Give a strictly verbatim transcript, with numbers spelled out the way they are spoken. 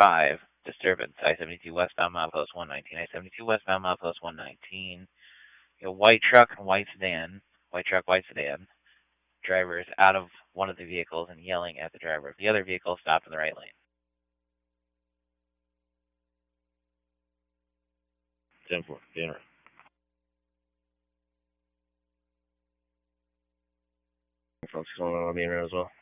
five, disturbance, I seventy-two westbound milepost one nineteen, I seventy-two westbound milepost one nineteen. You know, white truck and white sedan, white truck, white sedan. Driver is out of one of the vehicles and yelling at the driver of the other vehicle, stopped in the right lane. ten four, dinner. Folks going on the internet as well.